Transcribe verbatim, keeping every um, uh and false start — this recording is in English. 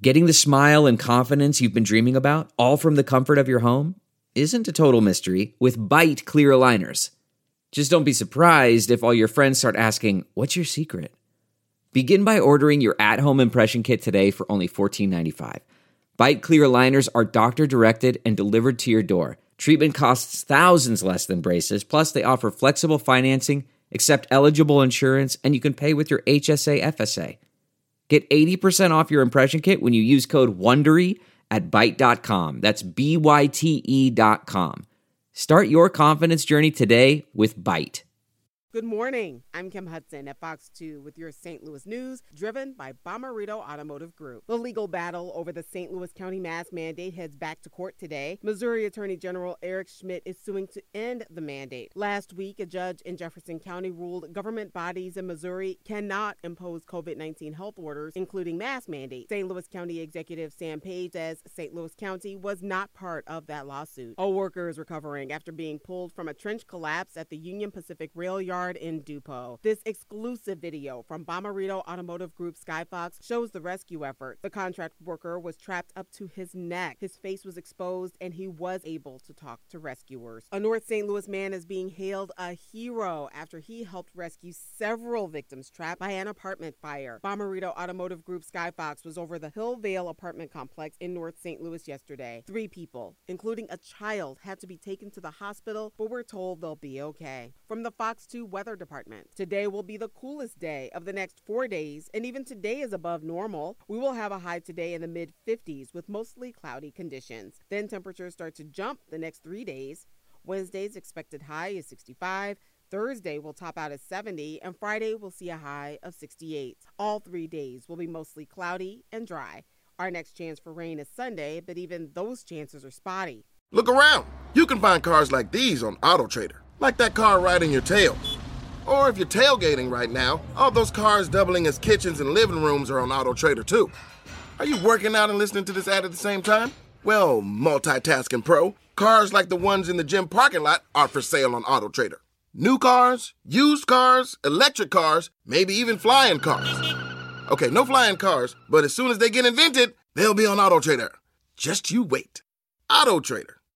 Getting the smile and confidence you've been dreaming about, all from the comfort of your home, isn't a total mystery with Byte clear aligners. Just don't be surprised if all your friends start asking, "What's your secret?" Begin by ordering your at-home impression kit today for only fourteen ninety-five. Byte clear aligners are doctor-directed and delivered to your door. Treatment costs thousands less than braces, plus they offer flexible financing, accept eligible insurance, and you can pay with your H S A F S A. Get eighty percent off your impression kit when you use code WONDERY at byte dot com. That's B Y T E dot com. Start your confidence journey today with Byte. Good morning. I'm Kim Hudson at Fox two with your Saint Louis news, driven by Bomarito Automotive Group. The legal battle over the Saint Louis County mask mandate heads back to court today. Missouri Attorney General Eric Schmidt is suing to end the mandate. Last week, a judge in Jefferson County ruled government bodies in Missouri cannot impose covid nineteen health orders, including mask mandates. Saint Louis County Executive Sam Page says Saint Louis County was not part of that lawsuit. A worker is recovering after being pulled from a trench collapse at the Union Pacific Rail Yard in Dupo. This exclusive video from Bomarito Automotive Group Skyfox shows the rescue effort. The contract worker was trapped up to his neck. His face was exposed and he was able to talk to rescuers. A North Saint Louis man is being hailed a hero after he helped rescue several victims trapped by an apartment fire. Bomarito Automotive Group Skyfox was over the Hillvale apartment complex in North Saint Louis yesterday. Three people, including a child, had to be taken to the hospital, but we're told they'll be okay. From the Fox two Weather Department. Today will be the coolest day of the next four days, and even today is above normal. We will have a high today in the mid fifties with mostly cloudy conditions. Then temperatures start to jump the next three days. Wednesday's expected high is sixty-five. Thursday will top out at seventy, and Friday will see a high of sixty-eight. All three days will be mostly cloudy and dry. Our next chance for rain is Sunday, but even those chances are spotty. Look around. You can find cars like these on AutoTrader, like that car riding your tail. Or if you're tailgating right now, all those cars doubling as kitchens and living rooms are on AutoTrader too. Are you working out and listening to this ad at the same time? Well, multitasking pro, cars like the ones in the gym parking lot are for sale on AutoTrader. New cars, used cars, electric cars, maybe even flying cars. Okay, no flying cars, but as soon as they get invented, they'll be on AutoTrader. Just you wait. AutoTrader.